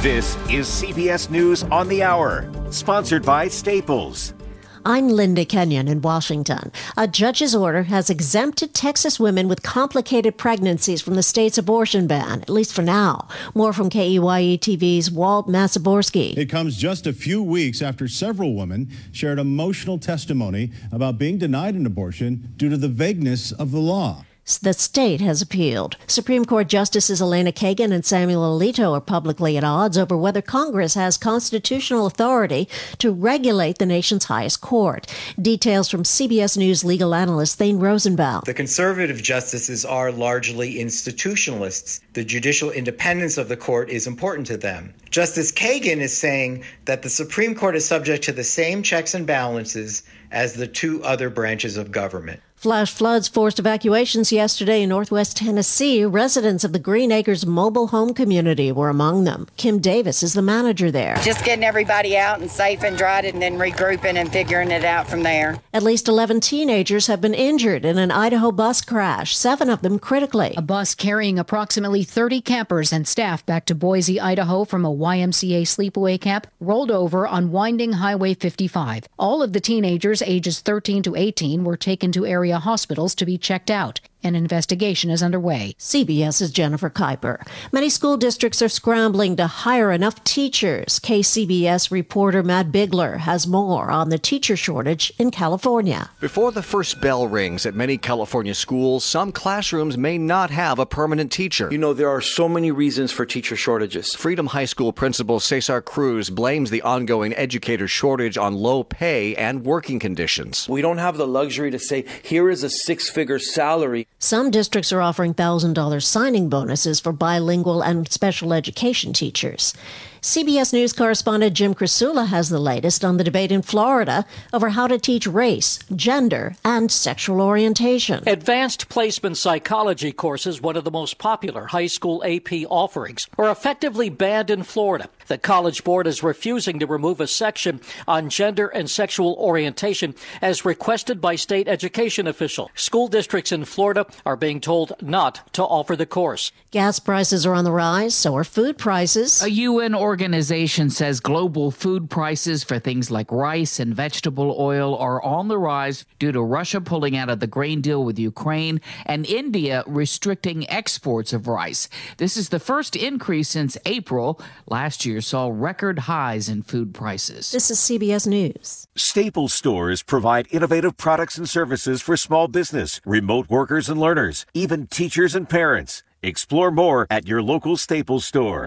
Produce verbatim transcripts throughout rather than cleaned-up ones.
This is C B S News on the Hour, sponsored by Staples. I'm Linda Kenyon in Washington. A judge's order has exempted Texas women with complicated pregnancies from the state's abortion ban, at least for now. More from K E Y E T V's Walt Masaborski. It comes just a few weeks after several women shared emotional testimony about being denied an abortion due to the vagueness of the law. The state has appealed. Supreme Court Justices Elena Kagan and Samuel Alito are publicly at odds over whether Congress has constitutional authority to regulate the nation's highest court. Details from C B S News legal analyst Thane Rosenbaum. The conservative justices are largely institutionalists. The judicial independence of the court is important to them. Justice Kagan is saying that the Supreme Court is subject to the same checks and balances as the two other branches of government. Flash floods forced evacuations yesterday in northwest Tennessee. Residents of the Green Acres mobile home community were among them. Kim Davis is the manager there. Just getting everybody out and safe and dry and then regrouping and figuring it out from there. At least eleven teenagers have been injured in an Idaho bus crash, seven of them critically. A bus carrying approximately thirty campers and staff back to Boise, Idaho from a Y M C A sleepaway camp rolled over on winding Highway fifty-five. All of the teenagers ages thirteen to eighteen were taken to area hospitals to be checked out. An investigation is underway. CBS's Jennifer Kuiper. Many school districts are scrambling to hire enough teachers. K C B S reporter Matt Bigler has more on the teacher shortage in California. Before the first bell rings at many California schools, some classrooms may not have a permanent teacher. You know, there are so many reasons for teacher shortages. Freedom High School principal Cesar Cruz blames the ongoing educator shortage on low pay and working conditions. We don't have the luxury to say, here is a six-figure salary. Some districts are offering one thousand dollars signing bonuses for bilingual and special education teachers. C B S News correspondent Jim Krasula has the latest on the debate in Florida over how to teach race, gender, and sexual orientation. Advanced placement psychology courses, one of the most popular high school A P offerings, are effectively banned in Florida. The College Board is refusing to remove a section on gender and sexual orientation as requested by state education officials. School districts in Florida are being told not to offer the course. Gas prices are on the rise, so are food prices. A U N organization says global food prices for things like rice and vegetable oil are on the rise due to Russia pulling out of the grain deal with Ukraine and India restricting exports of rice. This is the first increase since April. Last year saw record highs in food prices. This is C B S News. Staples stores provide innovative products and services for small business, remote workers and learners, even teachers and parents. Explore more at your local Staples store.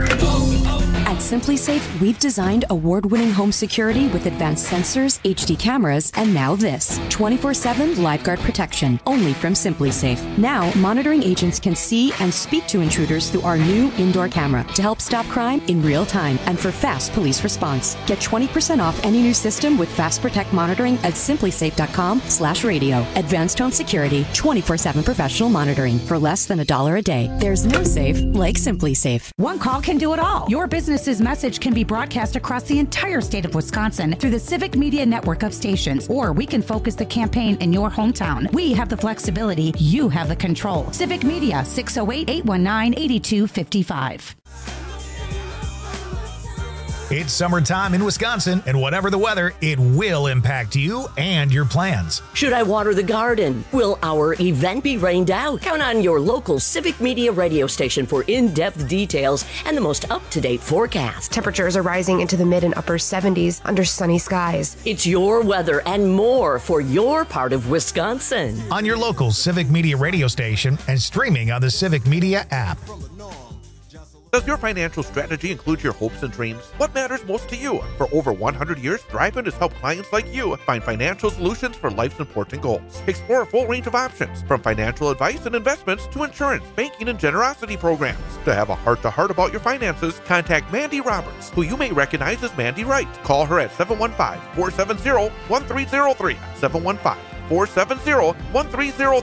At SimpliSafe, we've designed award-winning home security with advanced sensors, H D cameras, and now this, twenty-four seven LifeGuard protection, only from SimpliSafe. Now, monitoring agents can see and speak to intruders through our new indoor camera to help stop crime in real time and for fast police response. Get twenty percent off any new system with Fast Protect monitoring at simplysafe.com slash radio. Advanced home security, twenty-four seven professional monitoring for less than a dollar a day. There's no safe like SimpliSafe. One call can do it all. Your business's message can be broadcast across the entire state of Wisconsin through the Civic Media network of stations, or we can focus the campaign in your hometown. We have the flexibility. You have the control. Civic Media, six oh eight, eight one nine, eight two five five. It's summertime in Wisconsin, and whatever the weather, it will impact you and your plans. Should I water the garden? Will our event be rained out? Count on your local Civic Media radio station for in-depth details and the most up-to-date forecast. Temperatures are rising into the mid and upper seventies under sunny skies. It's your weather and more for your part of Wisconsin. On your local Civic Media radio station and streaming on the Civic Media app. Does your financial strategy include your hopes and dreams? What matters most to you? For over one hundred years, Thrivent has helped clients like you find financial solutions for life's important goals. Explore a full range of options, from financial advice and investments to insurance, banking, and generosity programs. To have a heart-to-heart about your finances, contact Mandy Roberts, who you may recognize as Mandy Wright. Call her at seven one five, four seven zero, one three zero three, seven one five, four seven zero, one three zero three.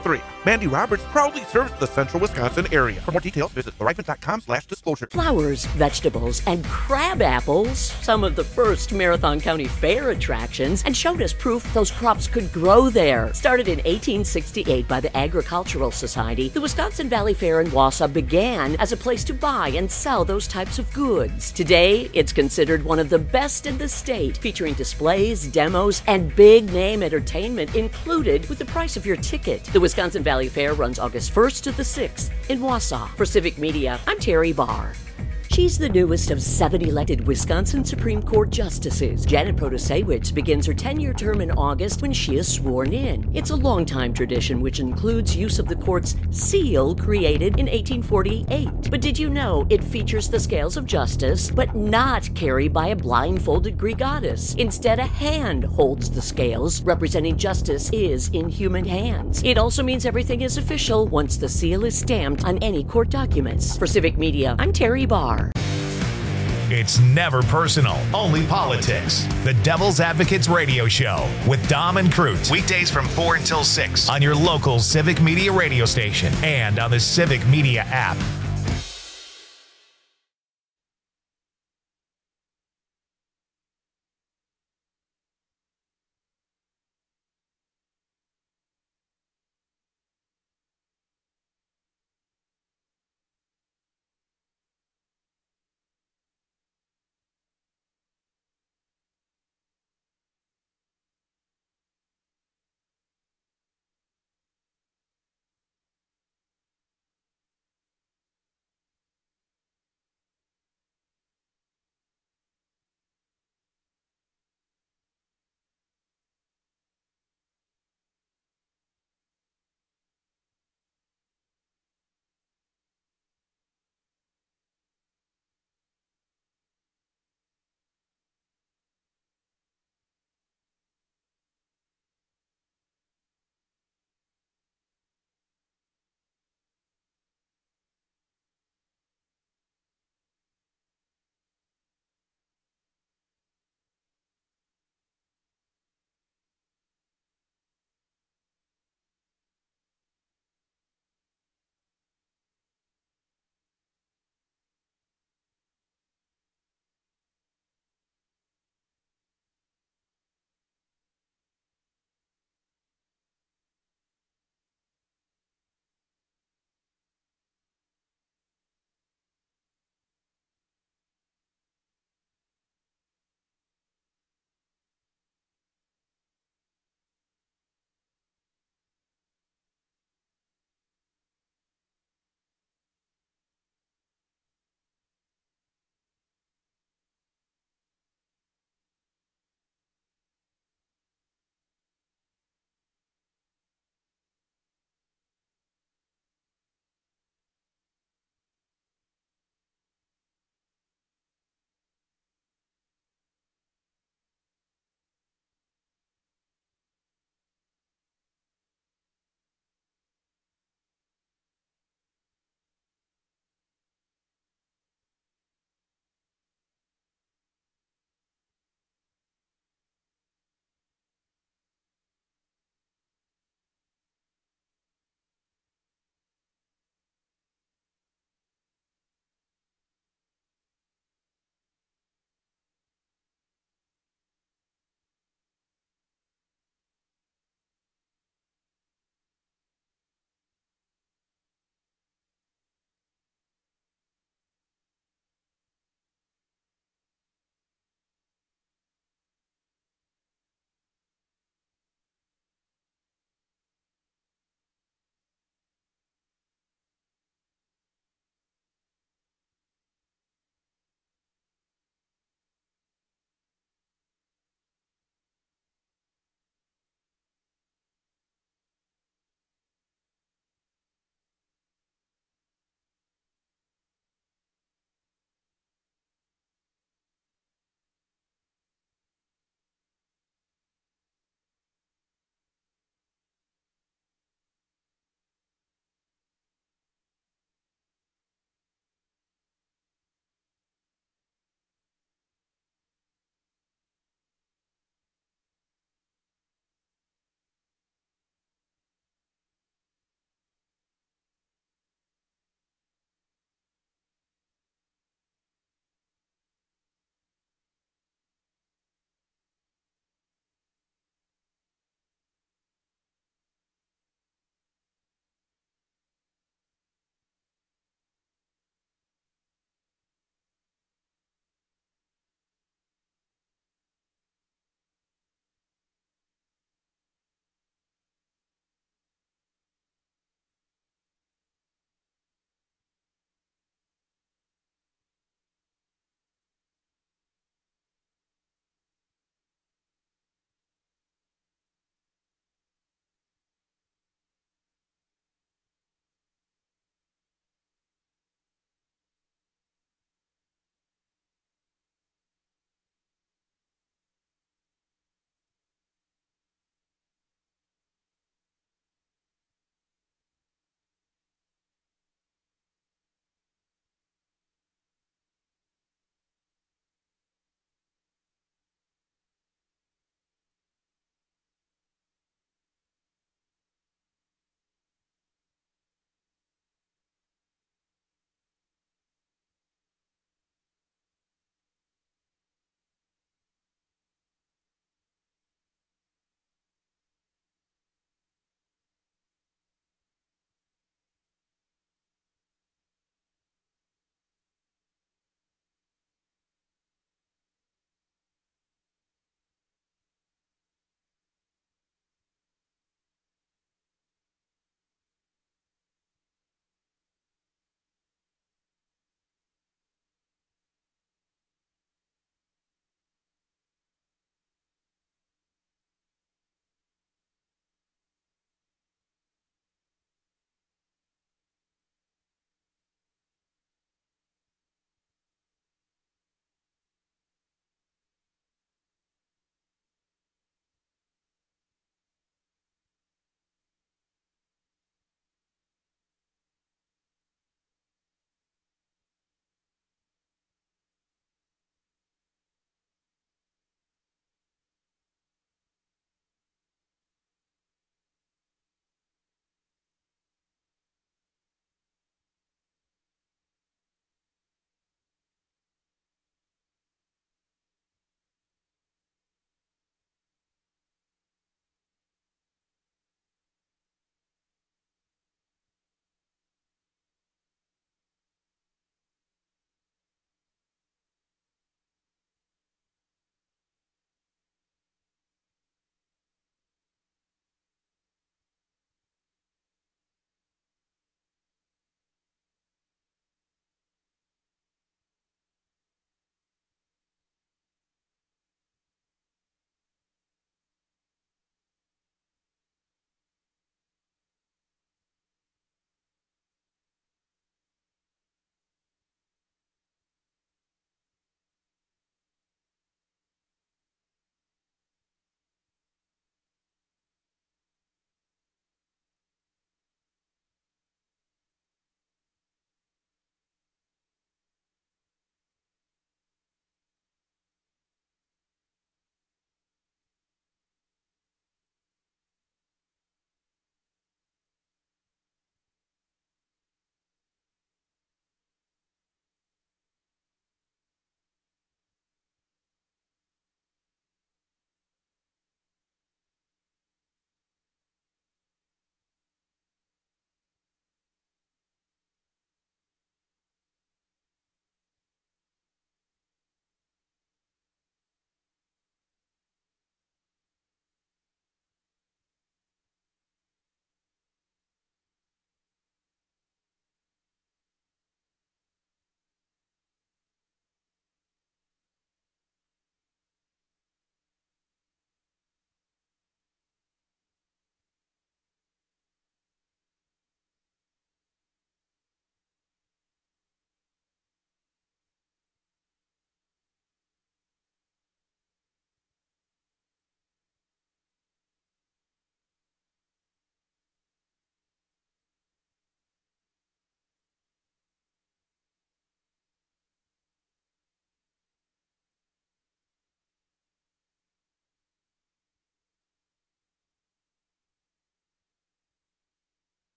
Mandy Roberts proudly serves the central Wisconsin area. For more details, visit thriveant.com slash disclosure. Flowers, vegetables, and crab apples, some of the first Marathon County Fair attractions, and showed us proof those crops could grow there. Started in eighteen sixty-eight by the Agricultural Society, the Wisconsin Valley Fair in Wausau began as a place to buy and sell those types of goods. Today, it's considered one of the best in the state, featuring displays, demos, and big-name entertainment included with the price of your ticket. The Wisconsin Valley Fair runs August first to the sixth in Wausau. For Civic Media, I'm Terry Barr. She's the newest of seven elected Wisconsin Supreme Court justices. Janet Protasiewicz begins her ten-year term in August when she is sworn in. It's a long-time tradition which includes use of the court's seal created in eighteen forty-eight. But did you know it features the scales of justice, but not carried by a blindfolded Greek goddess? Instead, a hand holds the scales, representing justice is in human hands. It also means everything is official once the seal is stamped on any court documents. For Civic Media, I'm Terry Barr. It's never personal, only politics. The Devil's Advocates Radio Show with Dom and Crute. Weekdays from four until six on your local Civic Media radio station and on the Civic Media app.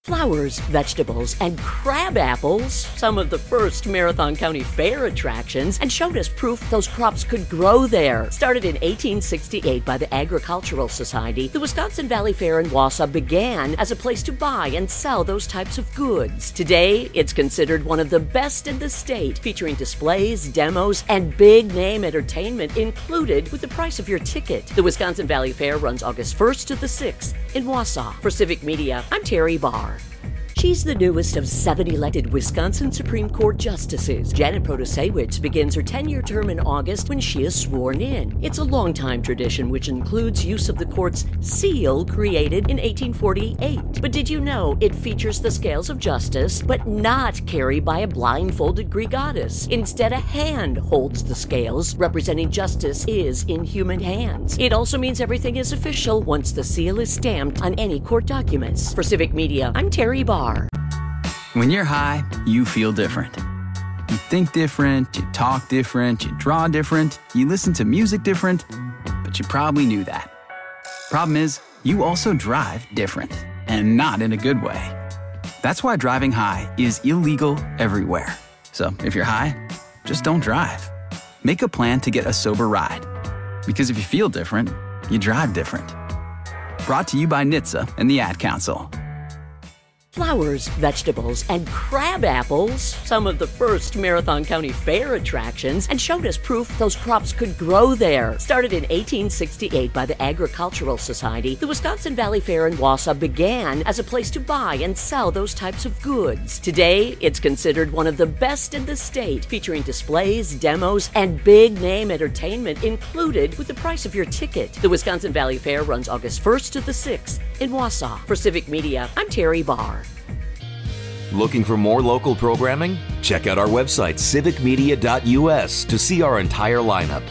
Flowers, vegetables, and crab apples, some of the first Marathon County Fair attractions, and showed us proof those crops could grow there. Started in eighteen sixty-eight by the Agricultural Society, the Wisconsin Valley Fair in Wausau began as a place to buy and sell those types of goods. Today, it's considered one of the best in the state, featuring displays, demos, and big-name entertainment included with the price of your ticket. The Wisconsin Valley Fair runs August first to the sixth in Wausau. For Civic Media, I'm Terry Barr. She's the newest of seven elected Wisconsin Supreme Court justices. Janet Protasewicz begins her ten-year term in August when she is sworn in. It's a long-time tradition which includes use of the court's seal created in eighteen forty-eight. But did you know it features the scales of justice, but not carried by a blindfolded Greek goddess? Instead, a hand holds the scales, representing justice is in human hands. It also means everything is official once the seal is stamped on any court documents. For Civic Media, I'm Terry Barr. When you're high, you feel different. You think different, you talk different, you draw different, you listen to music different, but you probably knew that. Problem is, you also drive different, and not in a good way. That's why driving high is illegal everywhere. So if you're high, just don't drive. Make a plan to get a sober ride. Because if you feel different, you drive different. Brought to you by N H T S A and the Ad Council. Flowers, vegetables, and crab apples, some of the first Marathon County Fair attractions, and showed us proof those crops could grow there. Started in eighteen sixty-eight by the Agricultural Society, the Wisconsin Valley Fair in Wausau began as a place to buy and sell those types of goods. Today, it's considered one of the best in the state, featuring displays, demos, and big-name entertainment included with the price of your ticket. The Wisconsin Valley Fair runs August first to the sixth in Wausau. For Civic Media, I'm Terry Barr. Looking for more local programming? Check out our website, civic media dot u s, to see our entire lineup.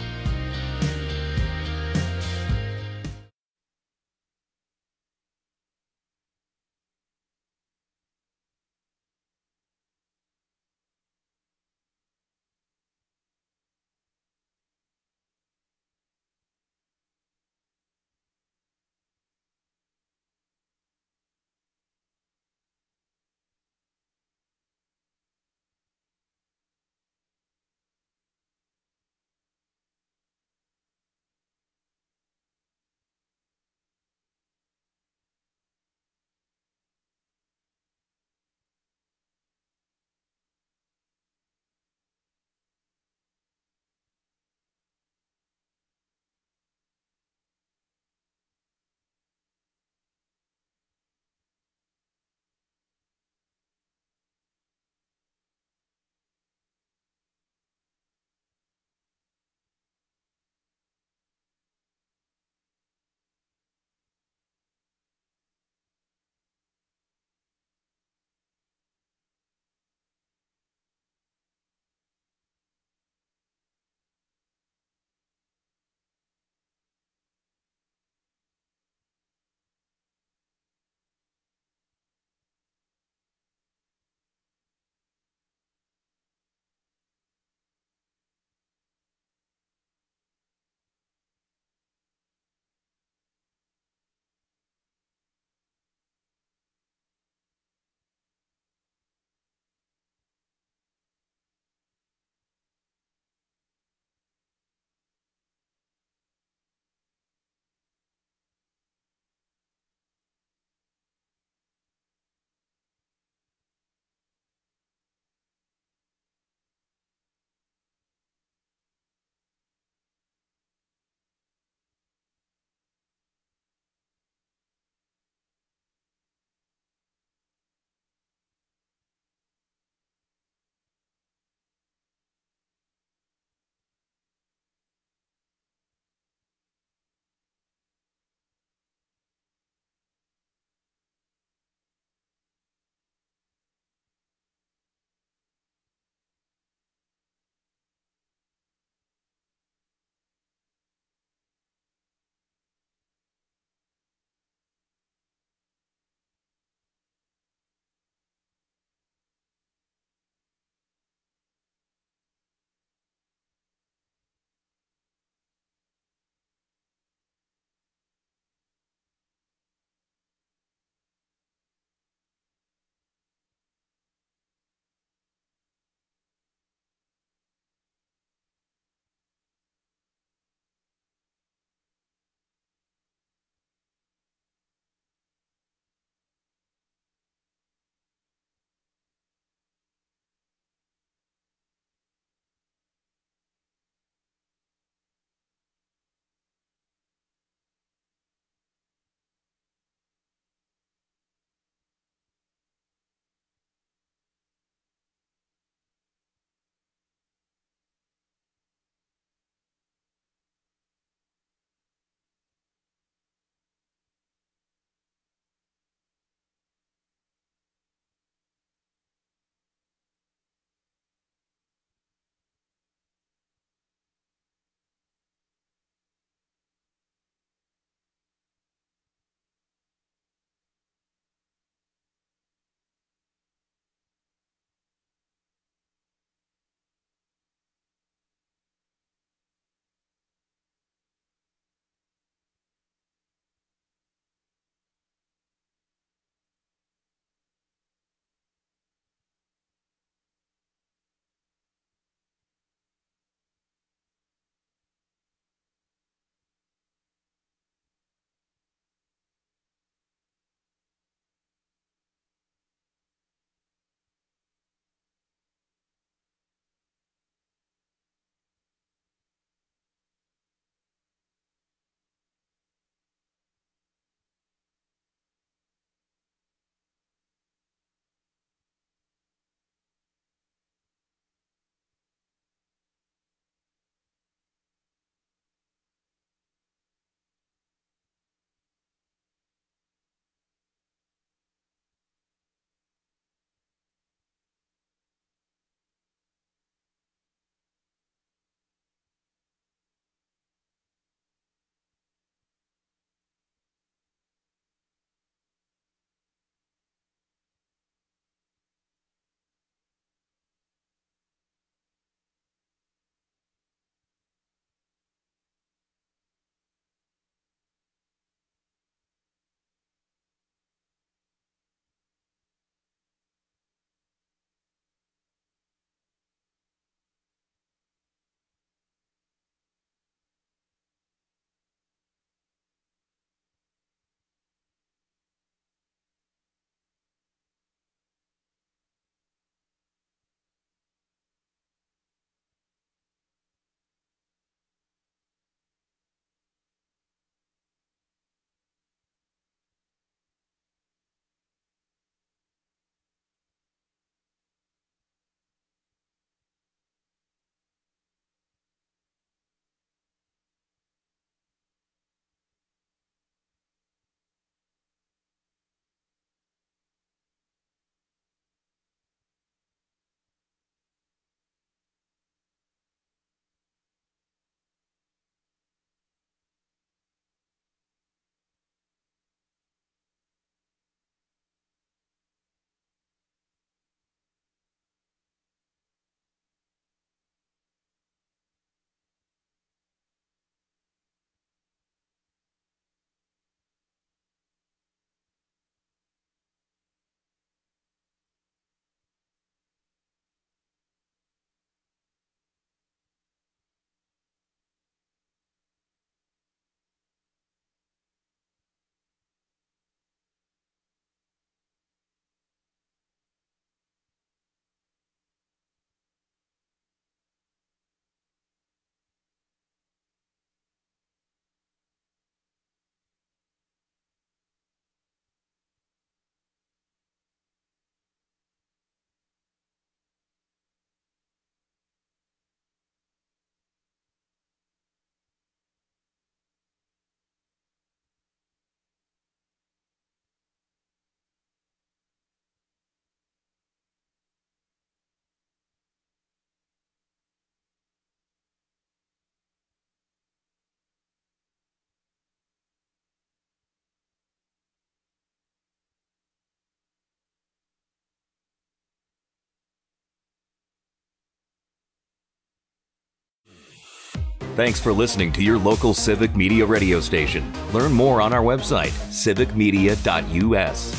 Thanks for listening to your local Civic Media radio station. Learn more on our website, civic media dot u s.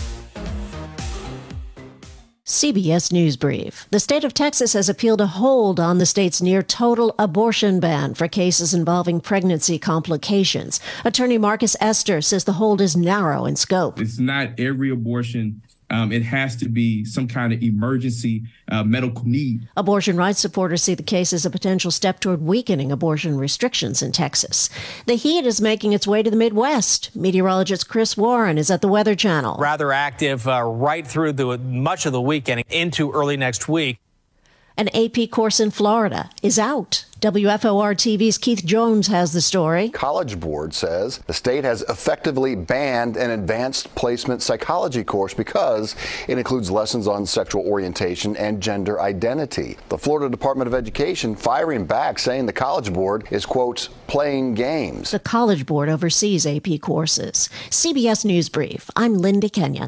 C B S News Brief. The state of Texas has appealed a hold on the state's near-total abortion ban for cases involving pregnancy complications. Attorney Marcus Esther says the hold is narrow in scope. It's not every abortion. Um, it has to be some kind of emergency uh, medical need. Abortion rights supporters see the case as a potential step toward weakening abortion restrictions in Texas. The heat is making its way to the Midwest. Meteorologist Chris Warren is at the Weather Channel. Rather active uh, right through the much of the weekend into early next week. An A P course in Florida is out. W F O R T V's Keith Jones has the story. College Board says the state has effectively banned an advanced placement psychology course because it includes lessons on sexual orientation and gender identity. The Florida Department of Education firing back, saying the College Board is, quote, playing games. The College Board oversees A P courses. C B S News Brief. I'm Linda Kenyon.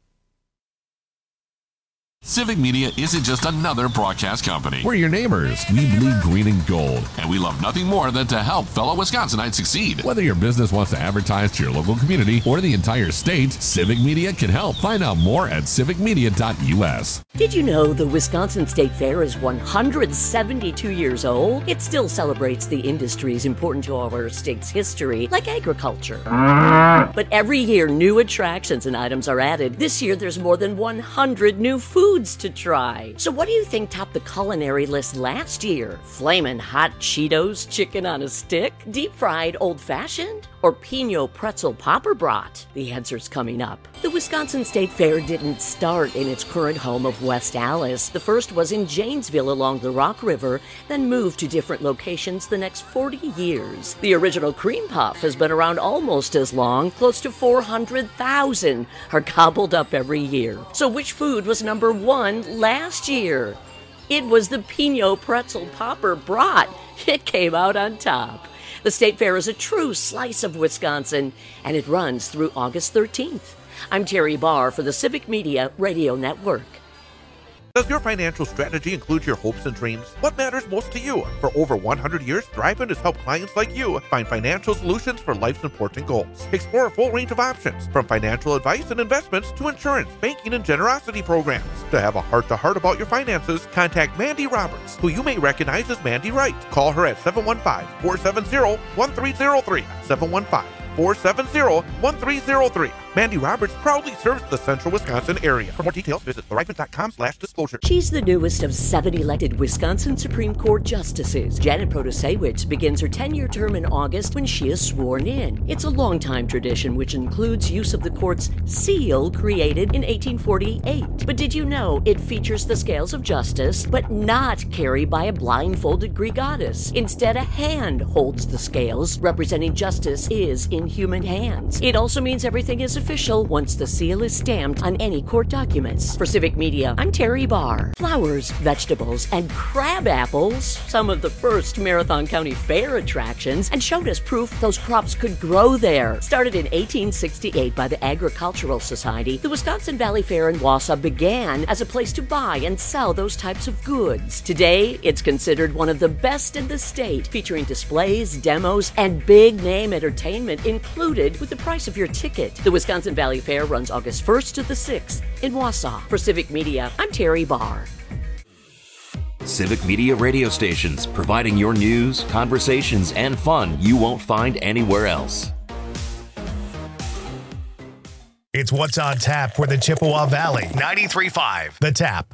Civic Media isn't just another broadcast company. We're your neighbors. We bleed green and gold. And we love nothing more than to help fellow Wisconsinites succeed. Whether your business wants to advertise to your local community or the entire state, Civic Media can help. Find out more at civic media dot u s. Did you know the Wisconsin State Fair is one hundred seventy-two years old? It still celebrates the industries important to our state's history, like agriculture. But every year, new attractions and items are added. This year, there's more than one hundred new foods to try. So what do you think topped the culinary list last year? Flamin' hot Cheetos chicken on a stick? Deep fried old-fashioned? Or Pinot pretzel popper brat? The answer's coming up. The Wisconsin State Fair didn't start in its current home of West Allis. The first was in Janesville along the Rock River, then moved to different locations the next forty years. The original cream puff has been around almost as long. Close to four hundred thousand are gobbled up every year. So which food was number one last year? It was the Pinot pretzel popper brat. It came out on top. The State Fair is a true slice of Wisconsin, and it runs through August thirteenth. I'm Terry Barr for the Civic Media Radio Network. Does your financial strategy include your hopes and dreams? What matters most to you? For over one hundred years, Thriven has helped clients like you find financial solutions for life's important goals. Explore a full range of options, from financial advice and investments to insurance, banking, and generosity programs. To have a heart-to-heart about your finances, contact Mandy Roberts, who you may recognize as Mandy Wright. Call her at seven one five, four seven zero, one three zero three, seven one five, four seven zero, one three zero three. Mandy Roberts proudly serves the central Wisconsin area. For more details, visit thriven dot com slash disclosure. She's the newest of seven elected Wisconsin Supreme Court justices. Janet Protasewicz begins her ten-year term in August when she is sworn in. It's a long-time tradition which includes use of the court's seal created in eighteen forty-eight. But did you know it features the scales of justice, but not carried by a blindfolded Greek goddess? Instead, a hand holds the scales, representing justice is in human hands. It also means everything is official once the seal is stamped on any court documents. For Civic Media, I'm Terry Barr. Flowers, vegetables, and crab apples, some of the first Marathon County Fair attractions, and showed us proof those crops could grow there. Started in eighteen sixty-eight by the Agricultural Society, the Wisconsin Valley Fair in Wausau began as a place to buy and sell those types of goods. Today, it's considered one of the best in the state, featuring displays, demos, and big-name entertainment included with the price of your ticket. The Wisconsin Valley Fair runs August first to the sixth in Wausau. For Civic Media, I'm Terry Barr. Civic Media radio stations, providing your news, conversations, and fun you won't find anywhere else. It's What's on Tap for the Chippewa Valley. ninety-three point five The Tap.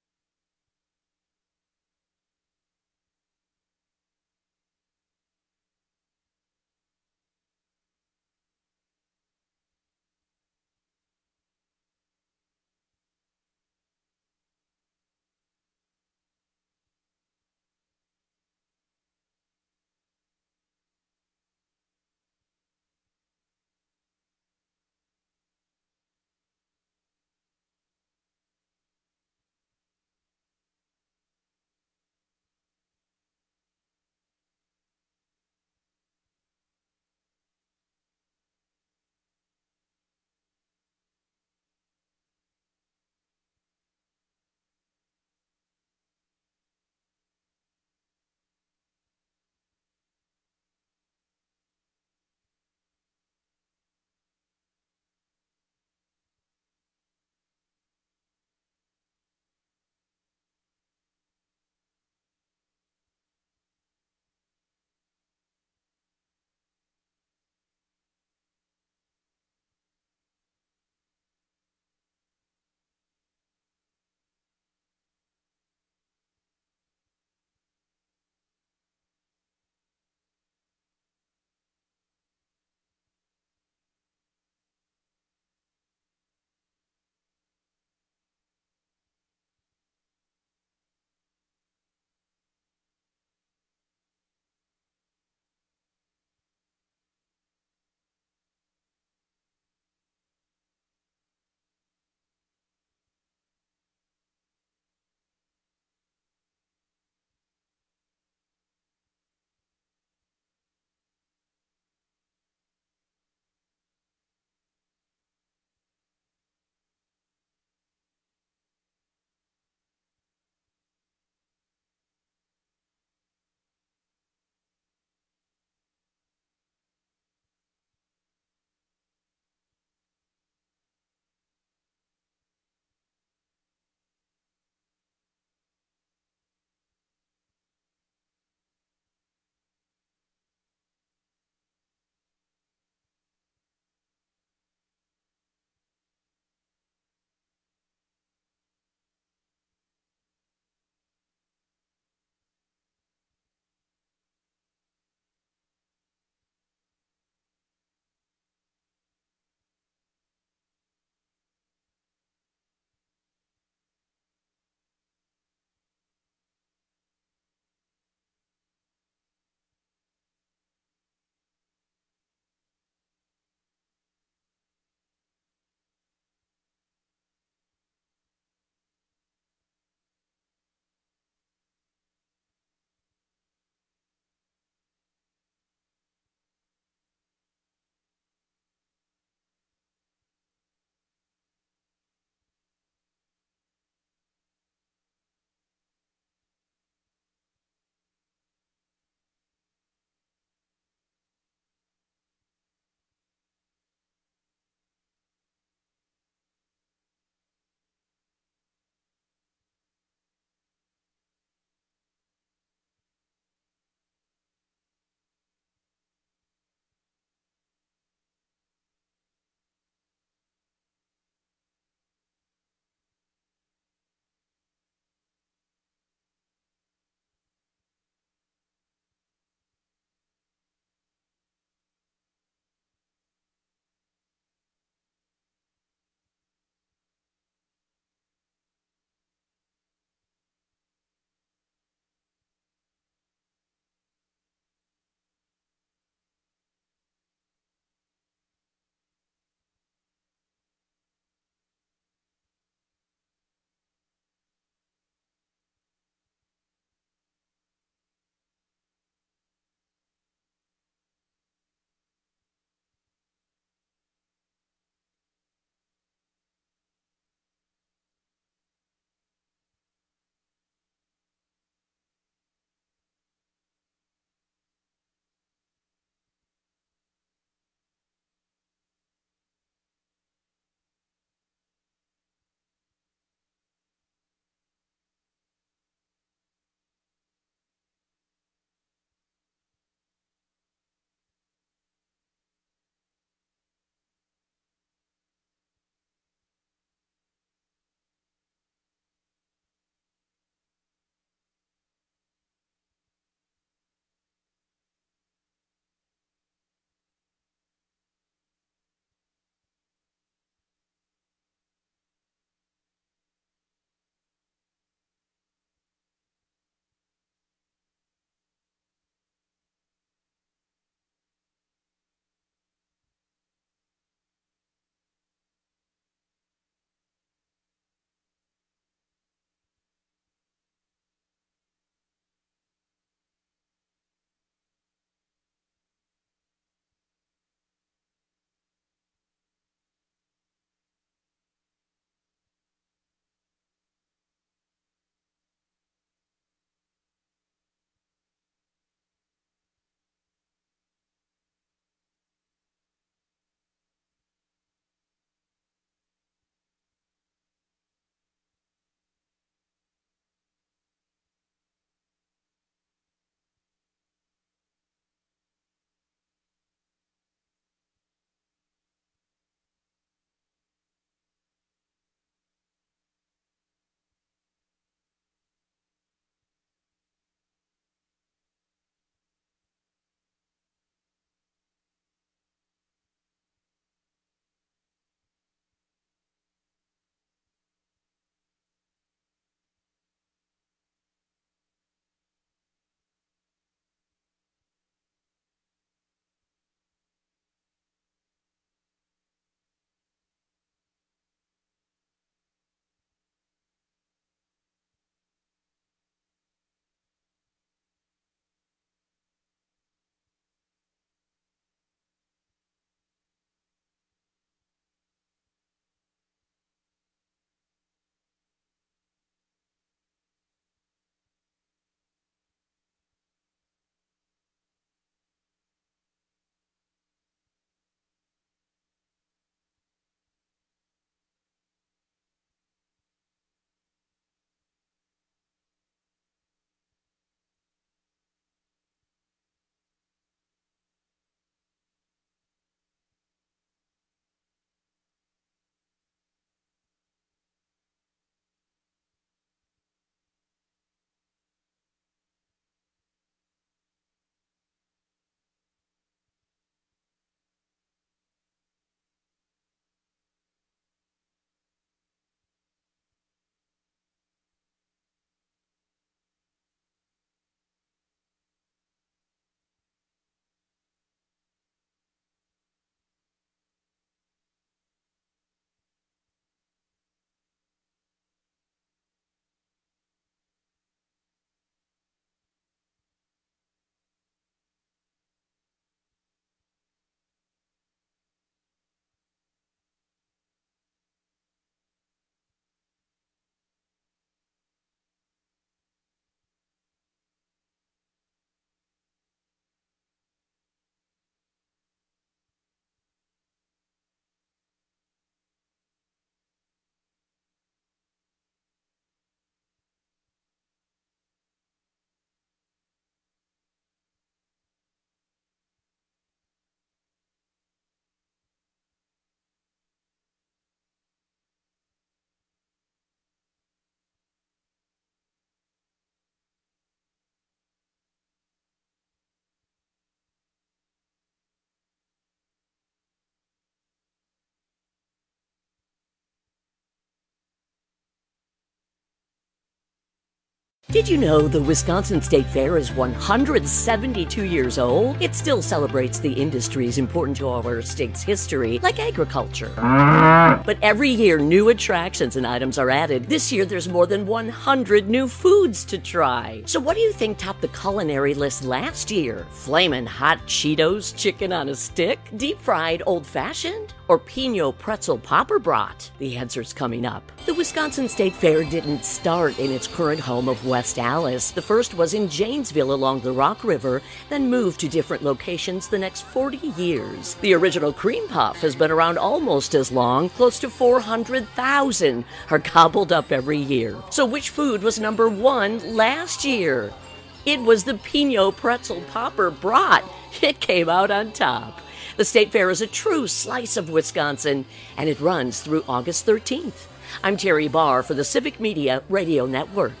Did you know the Wisconsin State Fair is one hundred seventy-two years old? It still celebrates the industries important to our state's history, like agriculture. But every year, new attractions and items are added. This year, there's more than one hundred new foods to try. So what do you think topped the culinary list last year? Flamin' hot Cheetos chicken on a stick? Deep-fried old-fashioned? Or Pinot pretzel popper brat? The answer's coming up. The Wisconsin State Fair didn't start in its current home of West Allis. The first was in Janesville along the Rock River, then moved to different locations the next forty years. The original cream puff has been around almost as long. Close to four hundred thousand are gobbled up every year. So which food was number one last year? It was the Pinot pretzel popper brat. It came out on top. The State Fair is a true slice of Wisconsin, and it runs through August thirteenth. I'm Terry Barr for the Civic Media Radio Network.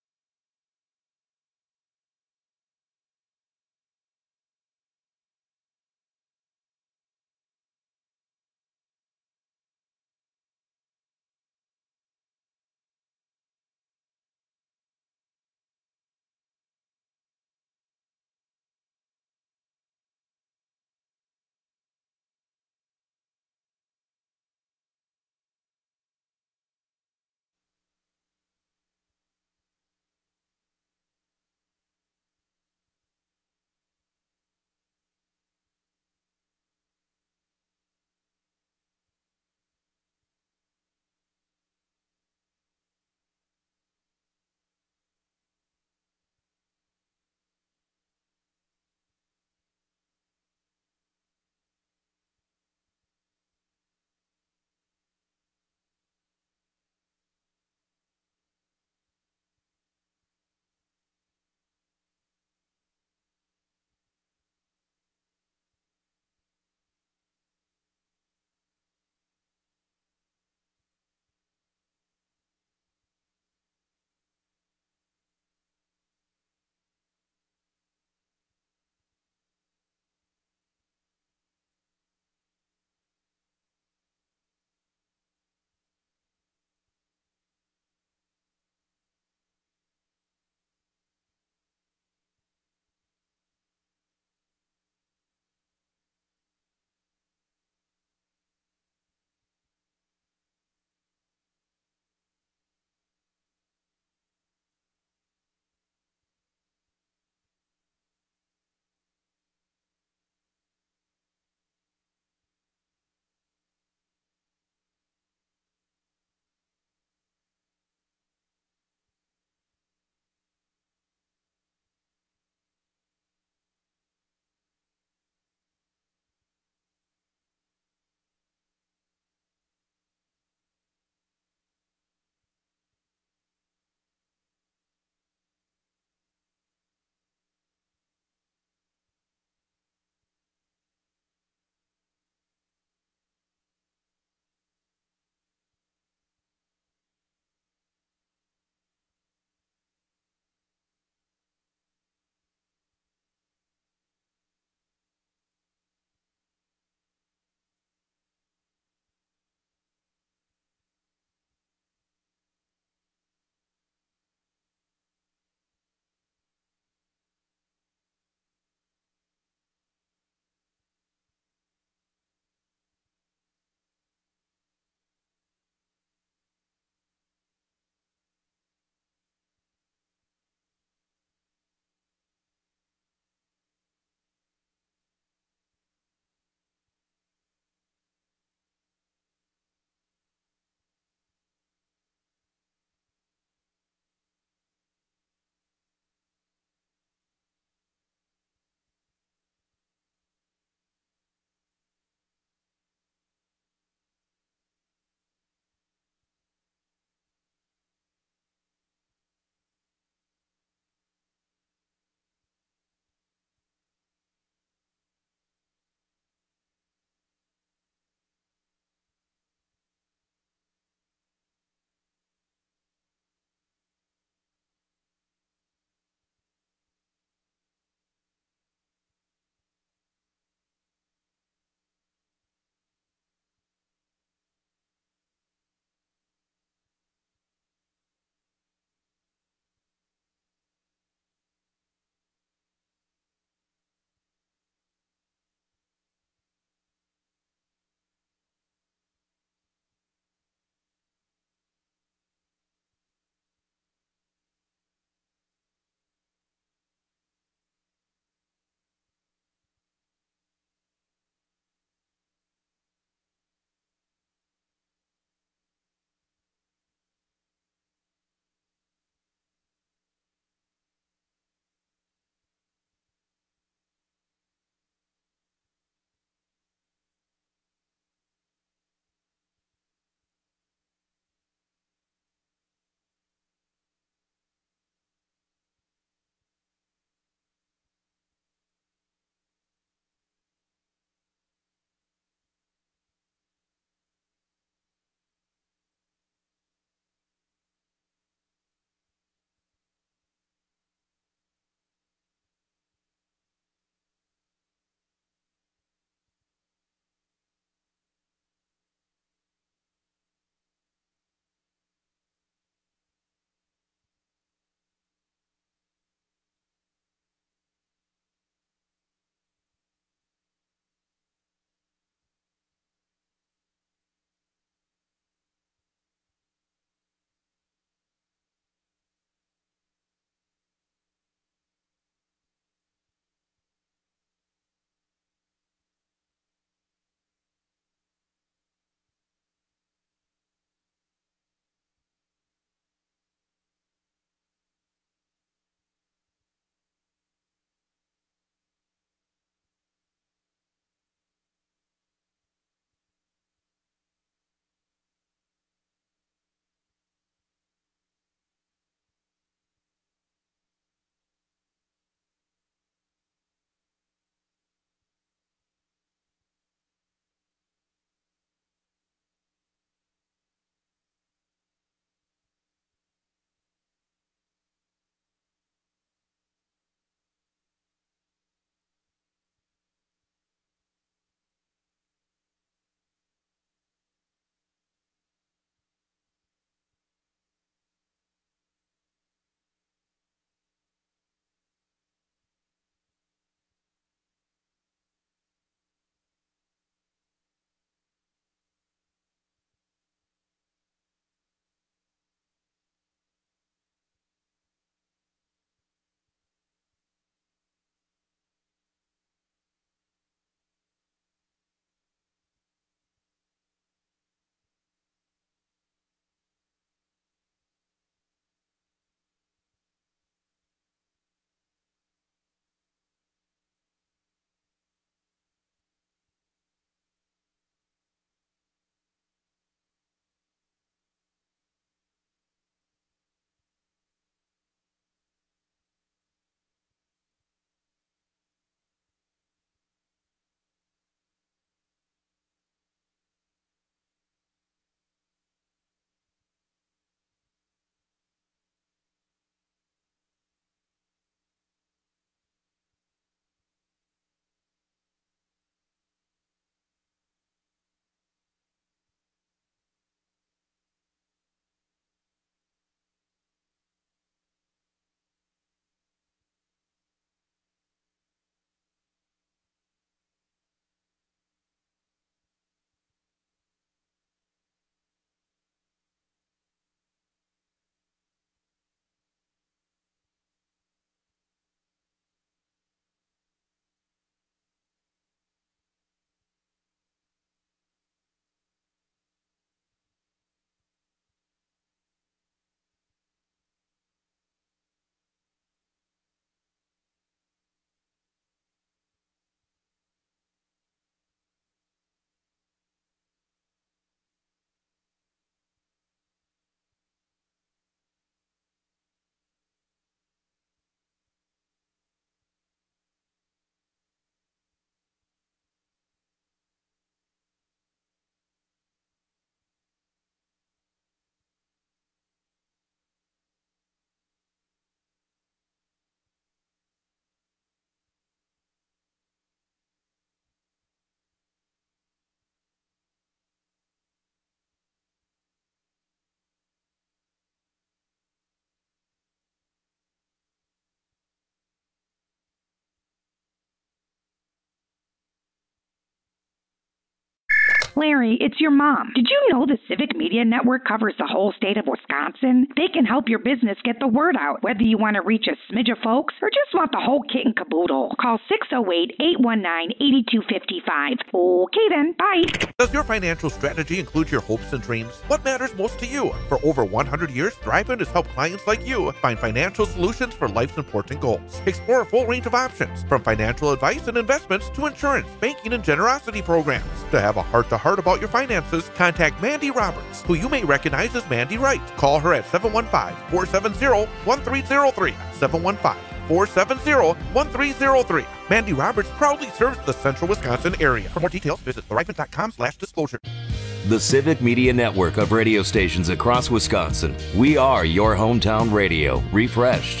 Larry, it's your mom. Did you know the Civic Media Network covers the whole state of Wisconsin? They can help your business get the word out, whether you want to reach a smidge of folks or just want the whole kit and caboodle. Call six oh eight, eight one nine, eight two five five. Okay then, bye. Does your financial strategy include your hopes and dreams? What matters most to you? For over one hundred years, Thrivein has helped clients like you find financial solutions for life's important goals. Explore a full range of options, from financial advice and investments to insurance, banking, and generosity programs. To have a heart-to-heart about your finances, contact Mandy Roberts, who you may recognize as Mandy Wright. Call her at seven one five, four seven zero, one three zero three, seven one five, four seven zero, one three zero three. Mandy Roberts proudly serves the central Wisconsin area. For more details, visit thrivein.com slash disclosure. The Civic Media Network of radio stations across Wisconsin. We are your hometown radio, refreshed.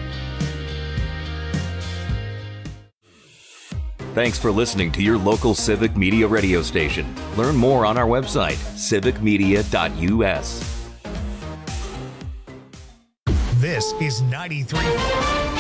Thanks for listening to your local Civic Media radio station. Learn more on our website, civic media dot u s. This is ninety-three point four.